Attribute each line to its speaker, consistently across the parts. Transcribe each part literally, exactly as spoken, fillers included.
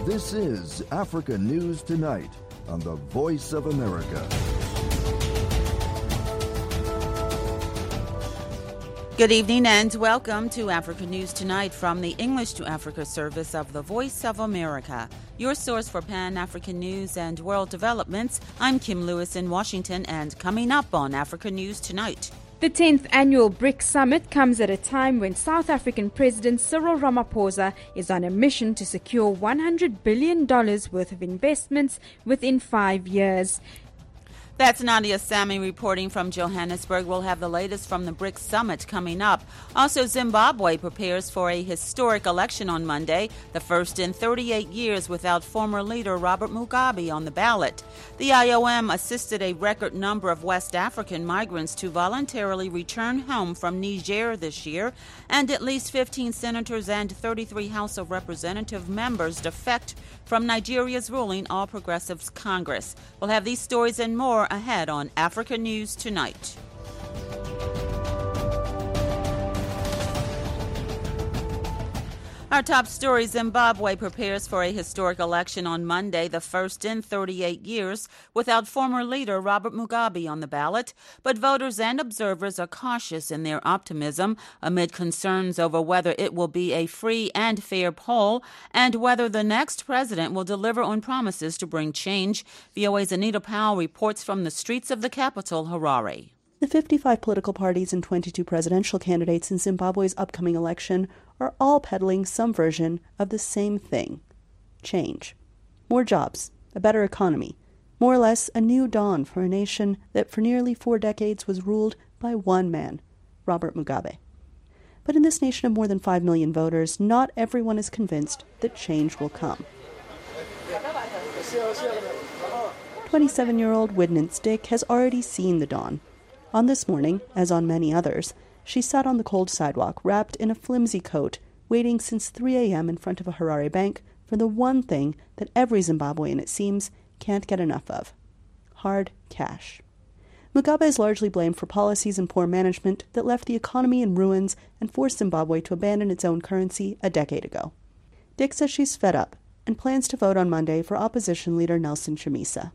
Speaker 1: This is Africa News Tonight on the Voice of America.
Speaker 2: Good evening and welcome to Africa News Tonight from the English to Africa service of the Voice of America. Your source for Pan-African news and world developments. I'm Kim Lewis in Washington, and coming up on Africa News Tonight.
Speaker 3: The tenth annual BRICS Summit comes at a time when South African President Cyril Ramaphosa is on a mission to secure one hundred billion dollars worth of investments within five years.
Speaker 2: That's Nadia Sami reporting from Johannesburg. We'll have the latest from the BRICS Summit coming up. Also, Zimbabwe prepares for a historic election on Monday, the first in thirty-eight years without former leader Robert Mugabe on the ballot. The I O M assisted a record number of West African migrants to voluntarily return home from Niger this year, and at least fifteen senators and thirty-three House of Representative members defect from Nigeria's ruling All Progressives Congress. We'll have these stories and more ahead on Africa News Tonight. Our top story: Zimbabwe prepares for a historic election on Monday, the first in thirty-eight years, without former leader Robert Mugabe on the ballot. But voters and observers are cautious in their optimism amid concerns over whether it will be a free and fair poll and whether the next president will deliver on promises to bring change. V O A's Anita Powell reports from the streets of the capital, Harare.
Speaker 4: The fifty-five political parties and twenty-two presidential candidates in Zimbabwe's upcoming election are all peddling some version of the same thing: change. More jobs, a better economy, more or less a new dawn for a nation that for nearly four decades was ruled by one man, Robert Mugabe. But in this nation of more than five million voters, not everyone is convinced that change will come. twenty-seven-year-old Widnant Stick has already seen the dawn. On this morning, as on many others, she sat on the cold sidewalk, wrapped in a flimsy coat, waiting since three a.m. in front of a Harare bank for the one thing that every Zimbabwean, it seems, can't get enough of: hard cash. Mugabe is largely blamed for policies and poor management that left the economy in ruins and forced Zimbabwe to abandon its own currency a decade ago. Dick says she's fed up and plans to vote on Monday for opposition leader Nelson Chamisa.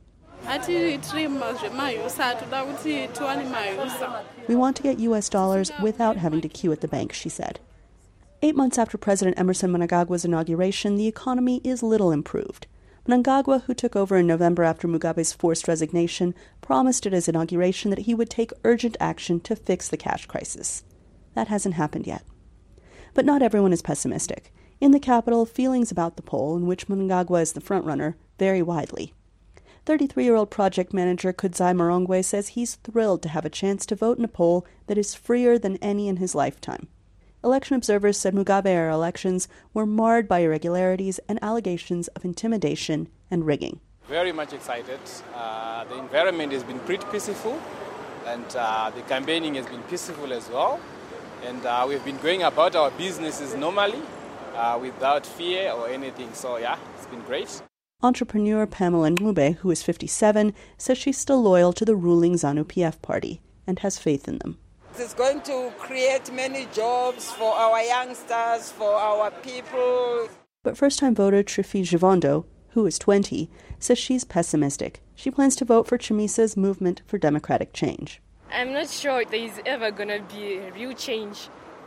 Speaker 4: We want to get U S dollars without having to queue at the bank, she said. Eight months after President Emerson Mnangagwa's inauguration, the economy is little improved. Mnangagwa, who took over in November after Mugabe's forced resignation, promised at his inauguration that he would take urgent action to fix the cash crisis. That hasn't happened yet. But not everyone is pessimistic. In the capital, feelings about the poll, in which Mnangagwa is the frontrunner, vary widely. thirty-three-year-old project manager Kudzai Marongwe says he's thrilled to have a chance to vote in a poll that is freer than any in his lifetime. Election observers said Mugabe-era elections were marred by irregularities and allegations of intimidation and rigging.
Speaker 5: Very much excited. Uh, the environment has been pretty peaceful, and uh, the campaigning has been peaceful as well. And uh, we've been going about our businesses normally, uh, without fear or anything. So yeah, it's been great.
Speaker 4: Entrepreneur Pamela Ncube, who is fifty-seven, says she's still loyal to the ruling ZANU-P F party and has faith in them.
Speaker 6: It's going to create many jobs for our youngsters, for our people.
Speaker 4: But first-time voter Trifi Jivondo, who is twenty, says she's pessimistic. She plans to vote for Chamisa's Movement for Democratic Change.
Speaker 7: I'm not sure there's ever going to be real change.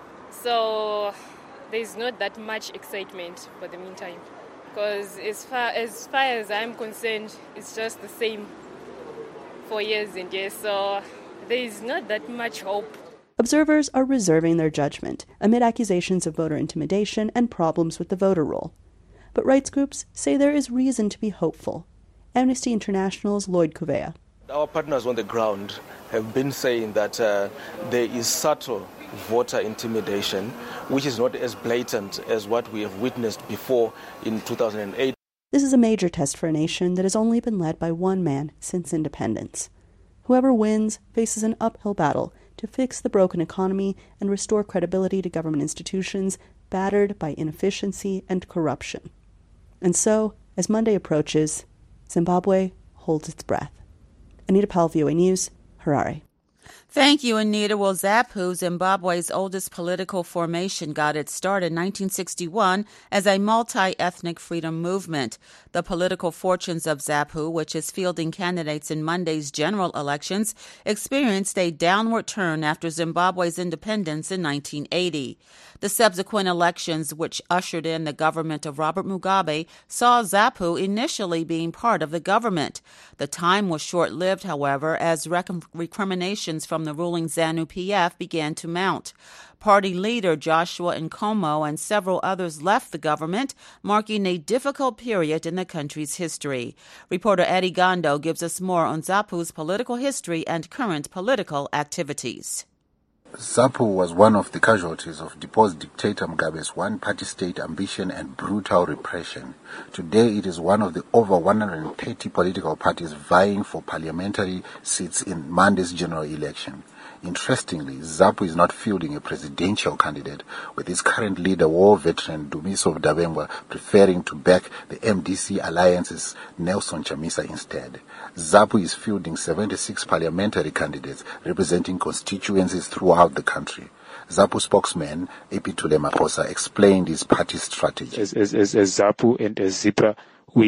Speaker 7: So there's not that much excitement for the meantime. Because as far, as far as I'm concerned, it's just the same for years and years, so there is not that much hope.
Speaker 4: Observers are reserving their judgment amid accusations of voter intimidation and problems with the voter roll. But rights groups say there is reason to be hopeful. Amnesty International's Lloyd Cuvea.
Speaker 8: Our partners on the ground have been saying that uh, there is subtle voter intimidation, which is not as blatant as what we have witnessed before in two thousand eight.
Speaker 4: This is a major test for a nation that has only been led by one man since independence. Whoever wins faces an uphill battle to fix the broken economy and restore credibility to government institutions battered by inefficiency and corruption. And so, as Monday approaches, Zimbabwe holds its breath. Anita Powell, V O A News, Harare.
Speaker 2: Thank you, Anita. Well, ZAPU, Zimbabwe's oldest political formation, got its start in nineteen sixty-one as a multi-ethnic freedom movement. The political fortunes of ZAPU, which is fielding candidates in Monday's general elections, experienced a downward turn after Zimbabwe's independence in nineteen eighty. The subsequent elections, which ushered in the government of Robert Mugabe, saw ZAPU initially being part of the government. The time was short-lived, however, as recriminations from the ruling ZANU-P F began to mount. Party leader Joshua Nkomo and several others left the government, marking a difficult period in the country's history. Reporter Eddie Gondo gives us more on ZAPU's political history and current political activities.
Speaker 9: ZAPU was one of the casualties of deposed dictator Mugabe's one-party state ambition and brutal repression. Today, it is one of the over one hundred thirty political parties vying for parliamentary seats in Monday's general election. Interestingly, ZAPU is not fielding a presidential candidate, with its current leader, war veteran Dumiso Mdabengwa, preferring to back the M D C Alliance's Nelson Chamisa instead. ZAPU is fielding seventy-six parliamentary candidates representing constituencies throughout the country. ZAPU spokesman Epitule Makosa explained his party strategy.
Speaker 10: As, as, as, as ZAPU and as ZIPRA,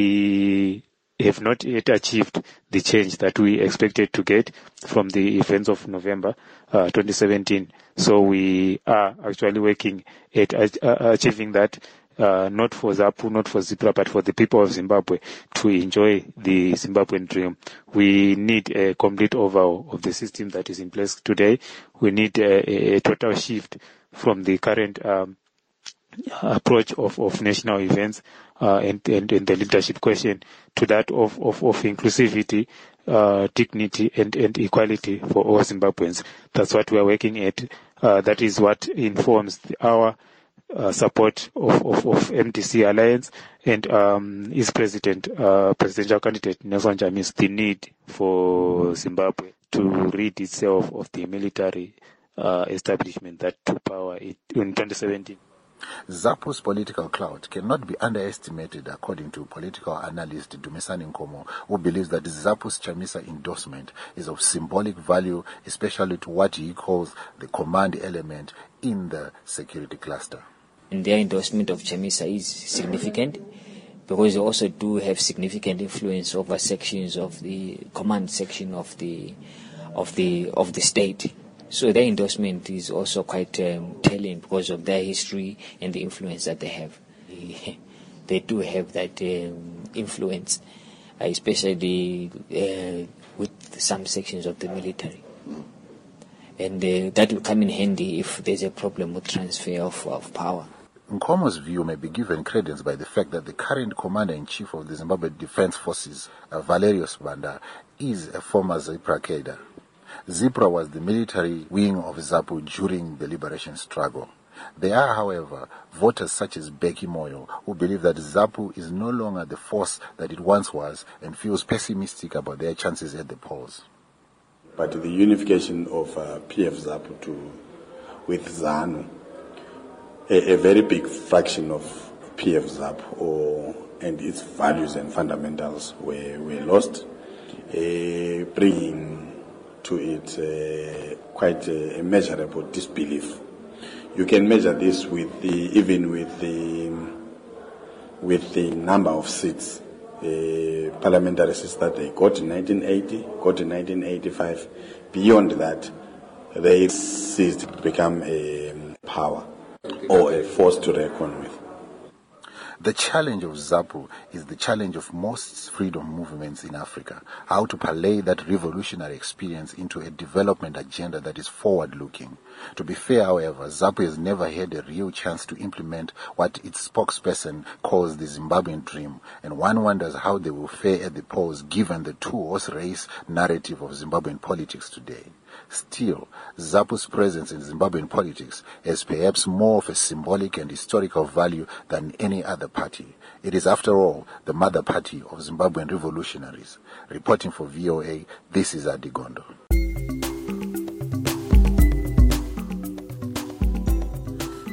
Speaker 10: we have not yet achieved the change that we expected to get from the events of November uh, twenty seventeen. So we are actually working at uh, achieving that, uh, not for ZAPU, not for ZIPRA, but for the people of Zimbabwe to enjoy the Zimbabwean dream. We need a complete overhaul of the system that is in place today. We need a, a total shift from the current um, approach of, of national events uh, and, and, and the leadership question to that of, of, of inclusivity, uh, dignity and, and equality for all Zimbabweans. That's what we are working at. Uh, that is what informs the, our uh, support of, of, of M D C Alliance and um, its president, uh, presidential candidate Nelson Chamisa, the need for Zimbabwe to rid itself of the military uh, establishment that took power in, in twenty seventeen.
Speaker 9: ZAPU's political clout cannot be underestimated, according to political analyst Dumisani Nkomo, who believes that ZAPU's Chamisa endorsement is of symbolic value, especially to what he calls the command element in the security cluster.
Speaker 11: And their endorsement of Chamisa is significant because they also do have significant influence over sections of the command section of the of the of the state. So their endorsement is also quite um, telling because of their history and the influence that they have. They do have that um, influence, uh, especially uh, with some sections of the military. And uh, that will come in handy if there's a problem with transfer of, of power.
Speaker 9: Nkomo's view may be given credence by the fact that the current commander-in-chief of the Zimbabwe Defense Forces, uh, Valerius Banda, is a former ZIPRA cadre. ZIPRA was the military wing of ZAPU during the liberation struggle. There are, however, voters such as Becky Moyo who believe that ZAPU is no longer the force that it once was and feels pessimistic about their chances at the polls.
Speaker 12: But the unification of uh, P F ZAPU to, with ZANU, a, a very big fraction of P F ZAPU or, and its values and fundamentals were, were lost, uh, bringing to it uh, quite a, a measurable disbelief. You can measure this with the even with the with the number of seats, uh, parliamentary seats that they got in nineteen eighty, got in nineteen eighty-five. Beyond that, they ceased to become a power or a force to reckon with.
Speaker 9: The challenge of ZAPU is the challenge of most freedom movements in Africa, how to parlay that revolutionary experience into a development agenda that is forward-looking. To be fair, however, ZAPU has never had a real chance to implement what its spokesperson calls the Zimbabwean dream, and one wonders how they will fare at the polls given the two-horse race narrative of Zimbabwean politics today. Still, ZAPU's presence in Zimbabwean politics has perhaps more of a symbolic and historical value than any other party. It is, after all, the mother party of Zimbabwean revolutionaries. Reporting for V O A, this is Adi Gondo.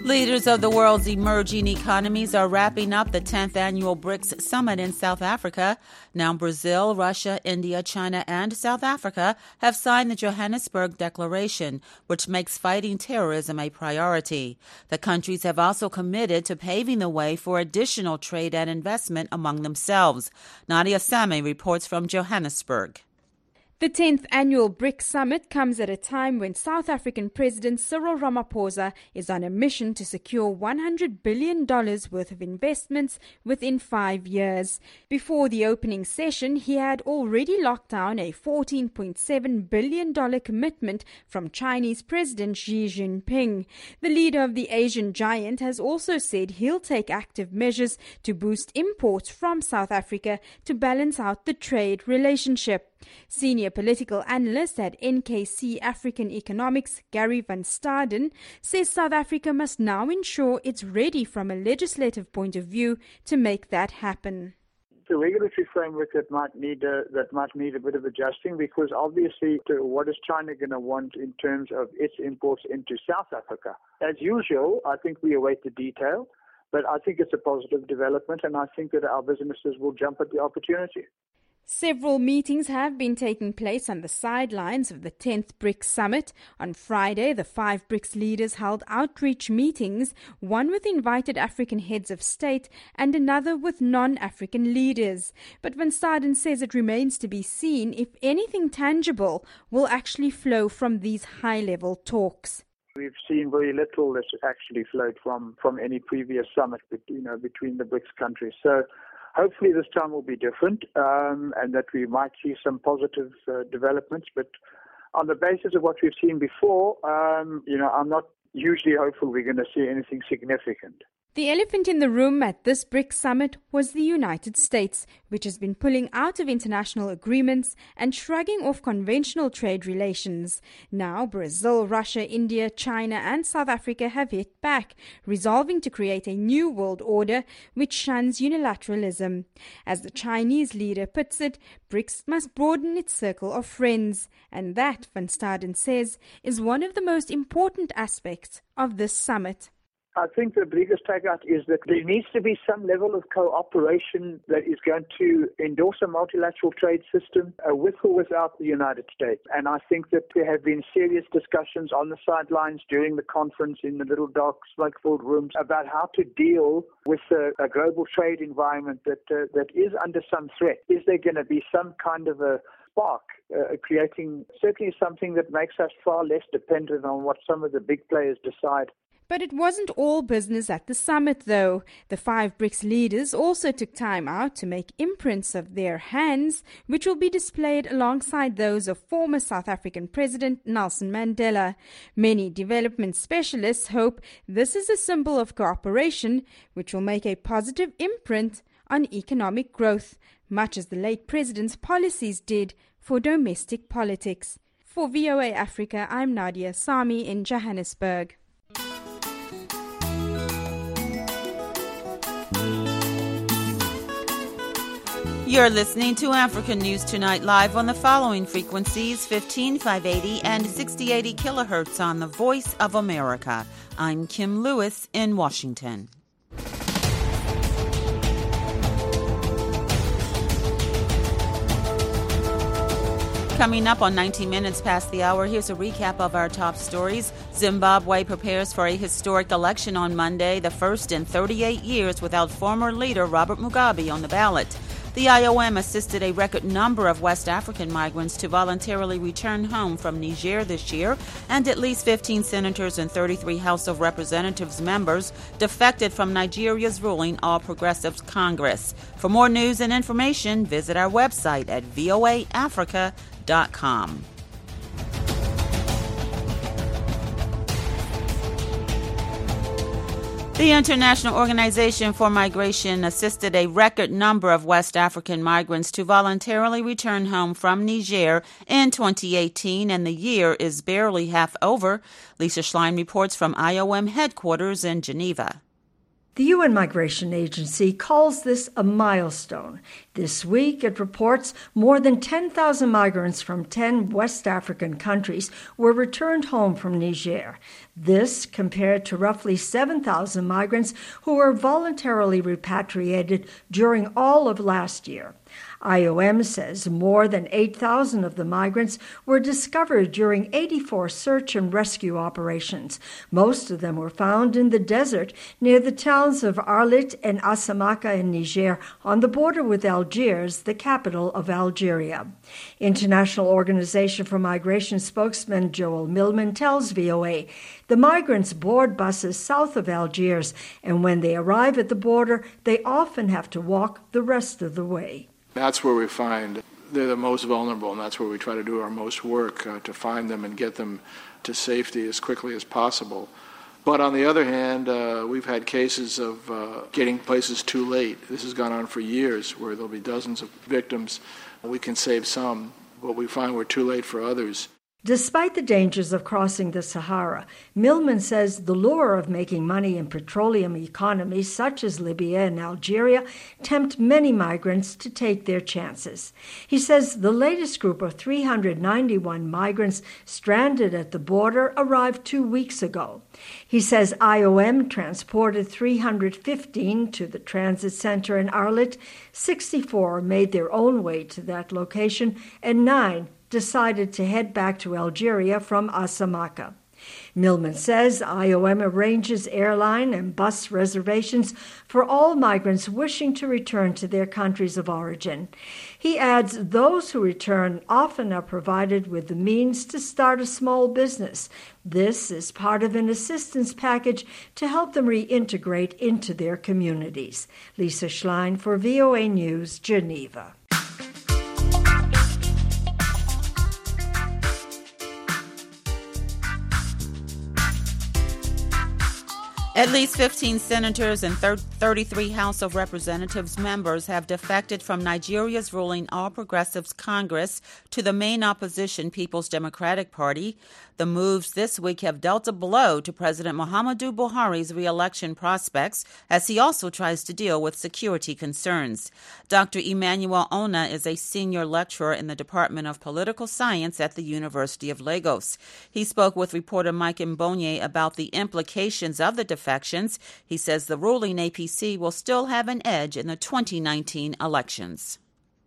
Speaker 2: Leaders of the world's emerging economies are wrapping up the tenth annual BRICS summit in South Africa. Now Brazil, Russia, India, China, and South Africa have signed the Johannesburg Declaration, which makes fighting terrorism a priority. The countries have also committed to paving the way for additional trade and investment among themselves. Nadia Sami reports from Johannesburg.
Speaker 3: The tenth annual BRICS summit comes at a time when South African President Cyril Ramaphosa is on a mission to secure one hundred billion dollars worth of investments within five years. Before the opening session, he had already locked down a fourteen point seven billion dollars commitment from Chinese President Xi Jinping. The leader of the Asian giant has also said he'll take active measures to boost imports from South Africa to balance out the trade relationship. Senior political analyst at N K C African Economics, Gary van Staden, says South Africa must now ensure it's ready from a legislative point of view to make that happen.
Speaker 13: The regulatory framework that might need a, that might need a bit of adjusting, because obviously what is China going to want in terms of its imports into South Africa? As usual, I think we await the detail, but I think it's a positive development, and I think that our businesses will jump at the opportunity.
Speaker 3: Several meetings have been taking place on the sidelines of the tenth BRICS summit. On Friday, the five BRICS leaders held outreach meetings, one with invited African heads of state and another with non-African leaders. But Van Staden says it remains to be seen if anything tangible will actually flow from these high-level talks.
Speaker 13: We've seen very little that's actually flowed from, from any previous summit, you know, between the BRICS countries. So hopefully this time will be different, um, and that we might see some positive uh, developments. But on the basis of what we've seen before, um, you know, I'm not hugely hopeful we're going to see anything significant.
Speaker 3: The elephant in the room at this BRICS summit was the United States, which has been pulling out of international agreements and shrugging off conventional trade relations. Now Brazil, Russia, India, China and South Africa have hit back, resolving to create a new world order which shuns unilateralism. As the Chinese leader puts it, BRICS must broaden its circle of friends, and that, Van Staden says, is one of the most important aspects of this summit.
Speaker 13: I think the biggest takeout is that there needs to be some level of cooperation that is going to endorse a multilateral trade system uh, with or without the United States. And I think that there have been serious discussions on the sidelines during the conference in the little dark smoke-filled rooms about how to deal with a, a global trade environment that uh, that is under some threat. Is there going to be some kind of a spark, uh, creating certainly something that makes us far less dependent on what some of the big players decide?
Speaker 3: But it wasn't all business at the summit, though. The five BRICS leaders also took time out to make imprints of their hands, which will be displayed alongside those of former South African President Nelson Mandela. Many development specialists hope this is a symbol of cooperation, which will make a positive imprint on economic growth, much as the late president's policies did for domestic politics. For V O A Africa, I'm Nadia Sami in Johannesburg.
Speaker 2: You're listening to African News Tonight live on the following frequencies: fifteen five eighty and sixty eighty kilohertz on the Voice of America. I'm Kim Lewis in Washington. Coming up on ninety minutes past the hour, here's a recap of our top stories. Zimbabwe prepares for a historic election on Monday, the first in thirty-eight years without former leader Robert Mugabe on the ballot. The I O M assisted a record number of West African migrants to voluntarily return home from Niger this year, and at least fifteen senators and thirty-three House of Representatives members defected from Nigeria's ruling All Progressives Congress. For more news and information, visit our website at V O A Africa dot com. The International Organization for Migration assisted a record number of West African migrants to voluntarily return home from Niger in twenty eighteen, and the year is barely half over. Lisa Schlein reports from I O M headquarters in Geneva.
Speaker 14: The U N Migration Agency calls this a milestone. This week, it reports more than ten thousand migrants from ten West African countries were returned home from Niger. This compared to roughly seven thousand migrants who were voluntarily repatriated during all of last year. I O M says more than eight thousand of the migrants were discovered during eighty-four search and rescue operations. Most of them were found in the desert near the towns of Arlit and Asamaka in Niger, on the border with Algiers, the capital of Algeria. International Organization for Migration spokesman Joel Millman tells V O A the migrants board buses south of Algiers, and when they arrive at the border, they often have to walk the rest of the way.
Speaker 15: That's where we find they're the most vulnerable, and that's where we try to do our most work, uh, to find them and get them to safety as quickly as possible. But on the other hand, uh, we've had cases of uh, getting places too late. This has gone on for years, where there'll be dozens of victims. We can save some, but we find we're too late for others.
Speaker 14: Despite the dangers of crossing the Sahara, Millman says the lure of making money in petroleum economies such as Libya and Algeria tempt many migrants to take their chances. He says the latest group of three hundred ninety-one migrants stranded at the border arrived two weeks ago. He says I O M transported three hundred fifteen to the transit center in Arlit, sixty-four made their own way to that location, and nine decided to head back to Algeria from Asamaka. Millman says I O M arranges airline and bus reservations for all migrants wishing to return to their countries of origin. He adds those who return often are provided with the means to start a small business. This is part of an assistance package to help them reintegrate into their communities. Lisa Schlein for V O A News, Geneva.
Speaker 2: At least fifteen senators and thirty-three House of Representatives members have defected from Nigeria's ruling All Progressives Congress to the main opposition People's Democratic Party. The moves this week have dealt a blow to President Muhammadu Buhari's re-election prospects, as he also tries to deal with security concerns. Doctor Emmanuel Ona is a senior lecturer in the Department of Political Science at the University of Lagos. He spoke with reporter Mike Mbonye about the implications of the defections. He says the ruling A P C will still have an edge in the twenty nineteen elections.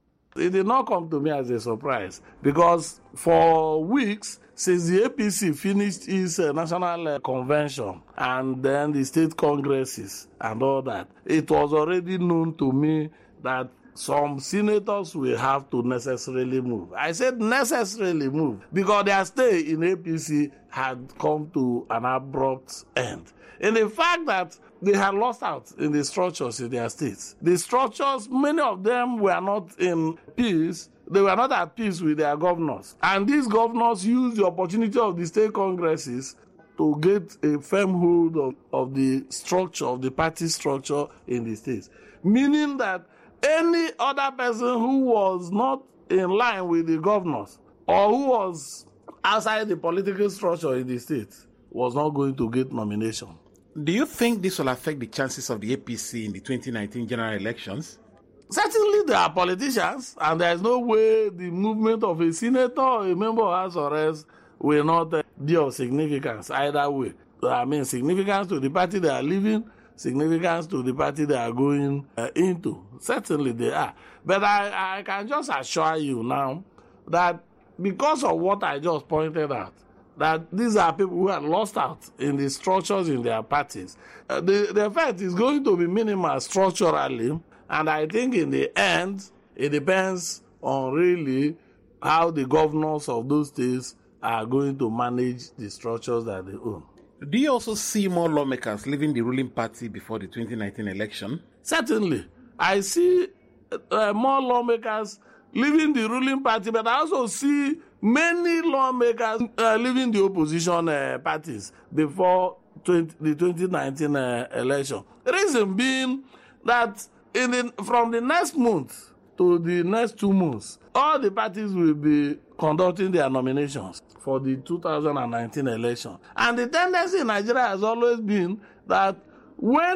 Speaker 16: It did not come to me as a surprise, because for weeks since the A P C finished its uh, national uh, convention and then the state congresses and all that, it was already known to me that some senators will have to necessarily move. I said necessarily move because their stay in A P C had come to an abrupt end. And the fact that they had lost out in the structures in their states. The structures, many of them were not in peace. They were not at peace with their governors. And these governors used the opportunity of the state congresses to get a firm hold of, of the structure, of the party structure in the states. Meaning that any other person who was not in line with the governors or who was outside the political structure in the state was not going to get nomination.
Speaker 17: Do you think this will affect the chances of the A P C in the twenty nineteen general elections?
Speaker 16: Certainly there are politicians, and there is no way the movement of a senator or a member of House or else will not uh, be of significance either way. I mean, significance to the party they are leaving, significance to the party they are going uh, into. Certainly they are. But I, I can just assure you now that because of what I just pointed out, that these are people who have lost out in the structures in their parties. Uh, the, the effect is going to be minimal structurally, and I think in the end, it depends on really how the governors of those states are going to manage the structures that they own.
Speaker 17: Do you also see more lawmakers leaving the ruling party before the twenty nineteen election?
Speaker 16: Certainly. I see uh, more lawmakers leaving the ruling party, but I also see many lawmakers uh, leaving the opposition uh, parties before twenty, the twenty nineteen uh, election. The reason being that in the, from the next month to the next two months, all the parties will be conducting their nominations for the two thousand nineteen election. And the tendency in Nigeria has always been that when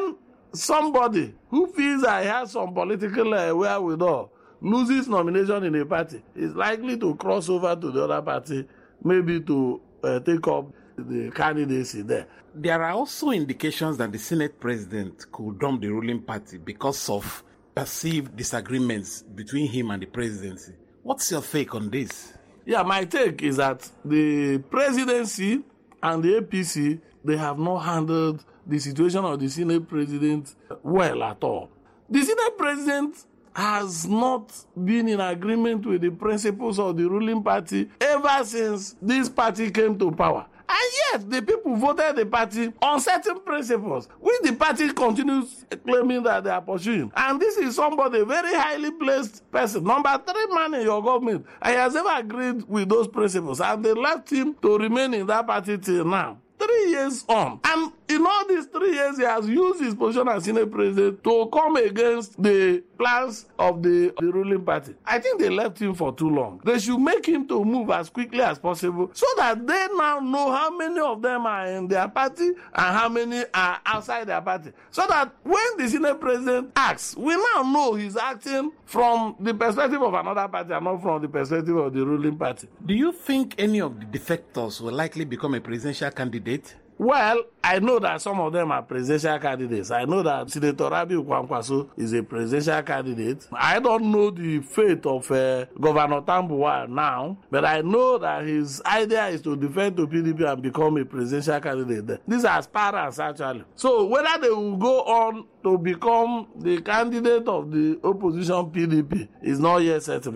Speaker 16: somebody who feels that he has some political uh, wherewithal loses nomination in a party is likely to cross over to the other party, maybe to uh, take up the candidacy there.
Speaker 17: There are also indications that the Senate president could dump the ruling party because of perceived disagreements between him and the presidency. What's your take on this?
Speaker 16: Yeah, my take is that the presidency and the A P C, they have not handled the situation of the Senate president well at all. The Senate president has not been in agreement with the principles of the ruling party ever since this party came to power. And yet, the people voted the party on certain principles, which the party continues claiming that they are pursuing. And this is somebody, a very highly placed person, number three man in your government, and he has never agreed with those principles. And they left him to remain in that party till now. Three years on. And in all these three years, he has used his position as Senate president to come against the plans of the, the ruling party. I think they left him for too long. They should make him to move as quickly as possible so that they now know how many of them are in their party and how many are outside their party. So that when the Senate president acts, we now know he's acting from the perspective of another party and not from the perspective of the ruling party.
Speaker 17: Do you think any of the defectors will likely become a presidential candidate?
Speaker 16: Well, I know that some of them are presidential candidates. I know that Senator Rabiu Kwankwaso is a presidential candidate. I don't know the fate of uh, Governor Tambuwal now, but I know that his idea is to defend to P D P and become a presidential candidate. These are aspirants, actually. So whether they will go on to become the candidate of the opposition P D P is not yet certain.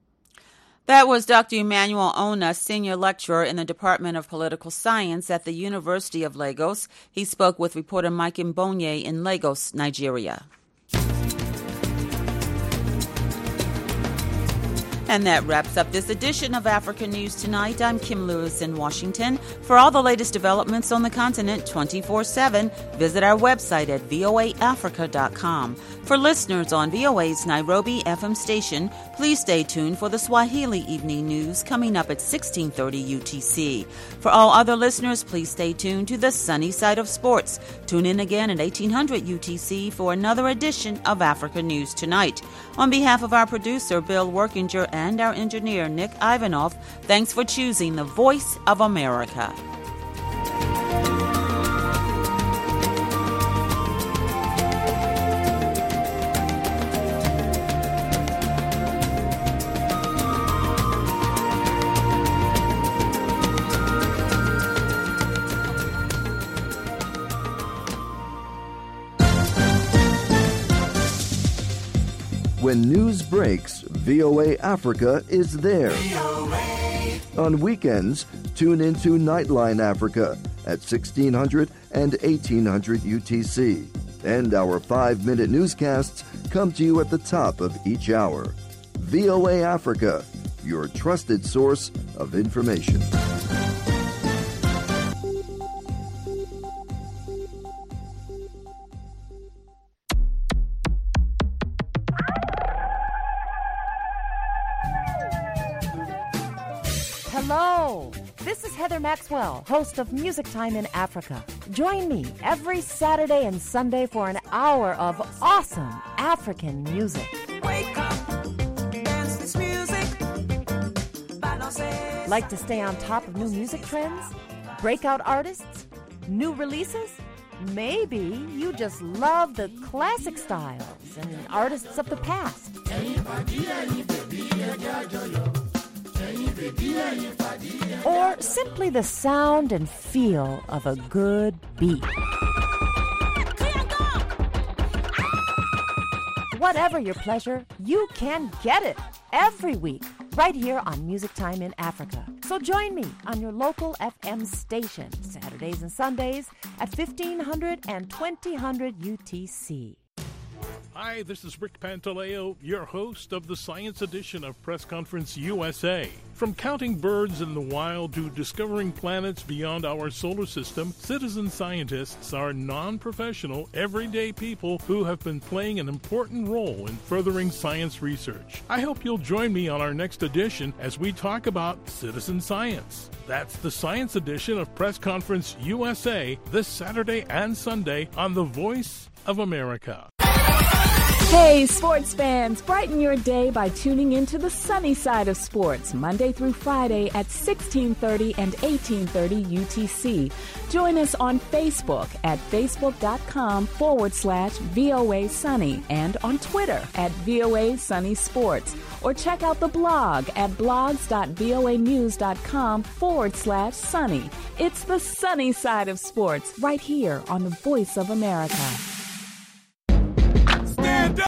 Speaker 2: That was Doctor Emmanuel Ona, senior lecturer in the Department of Political Science at the University of Lagos. He spoke with reporter Mike Mbonye in Lagos, Nigeria. And that wraps up this edition of Africa News Tonight. I'm Kim Lewis in Washington. For all the latest developments on the continent twenty-four seven, visit our website at voa africa dot com. For listeners on V O A's Nairobi F M station, please stay tuned for the Swahili Evening News coming up at sixteen thirty U T C. For all other listeners, please stay tuned to the sunny side of sports. Tune in again at eighteen hundred U T C for another edition of Africa News Tonight. On behalf of our producer, Bill Workinger, and our engineer, Nick Ivanov, thanks for choosing the Voice of America.
Speaker 1: When news breaks, V O A Africa is there. On weekends, tune into Nightline Africa at sixteen hundred and eighteen hundred U T C. And our five-minute newscasts come to you at the top of each hour. V O A Africa, your trusted source of information.
Speaker 18: Hello, this is Heather Maxwell, host of Music Time in Africa. Join me every Saturday and Sunday for an hour of awesome African music.
Speaker 19: Wake up, dance this music.
Speaker 18: Like to stay on top of new music trends? Breakout artists? New releases? Maybe you just love the classic styles and artists of the past. Or simply the sound and feel of a good beat. Whatever your pleasure, you can get it every week right here on Music Time in Africa. So join me on your local F M station, Saturdays and Sundays at fifteen hundred and twenty hundred U T C.
Speaker 20: Hi, this is Rick Pantaleo, your host of the Science Edition of Press Conference U S A. From counting birds in the wild to discovering planets beyond our solar system, citizen scientists are non-professional, everyday people who have been playing an important role in furthering science research. I hope you'll join me on our next edition as we talk about citizen science. That's the Science Edition of Press Conference U S A this Saturday and Sunday on The Voice of America.
Speaker 21: Hey, sports fans, brighten your day by tuning into the sunny side of sports, Monday through Friday at sixteen thirty and eighteen thirty U T C. Join us on Facebook at facebook.com forward slash VOA Sunny and on Twitter at VOA Sunny Sports. Or check out the blog at blogs.voanews.com forward slash sunny. It's the sunny side of sports right here on the Voice of America.